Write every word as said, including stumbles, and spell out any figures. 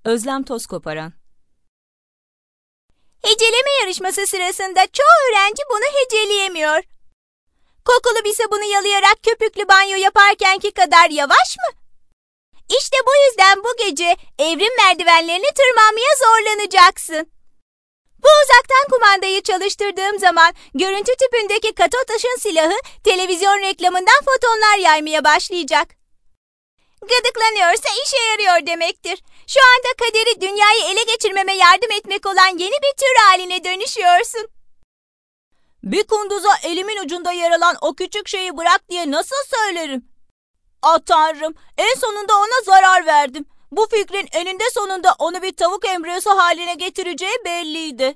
Özlem Tozkoparan. Heceleme yarışması sırasında çoğu öğrenci bunu heceleyemiyor. Kokulu bir sabunu yalayarak köpüklü banyo yaparkenki kadar yavaş mı? İşte bu yüzden bu gece evrim merdivenlerini tırmanmaya zorlanacaksın. Bu uzaktan kumandayı çalıştırdığım zaman görüntü tüpündeki katot ışın silahı televizyon reklamından fotonlar yaymaya başlayacak. Gıdıklanıyorsa işe yarıyor demektir. Şu anda kaderi dünyayı ele geçirmeme yardım etmek olan yeni bir tür haline dönüşüyorsun. Bir kunduza elimin ucunda yer alan o küçük şeyi bırak diye nasıl söylerim? Ah Tanrım, en sonunda ona zarar verdim. Bu fikrin eninde sonunda onu bir tavuk embriyosu haline getireceği belliydi.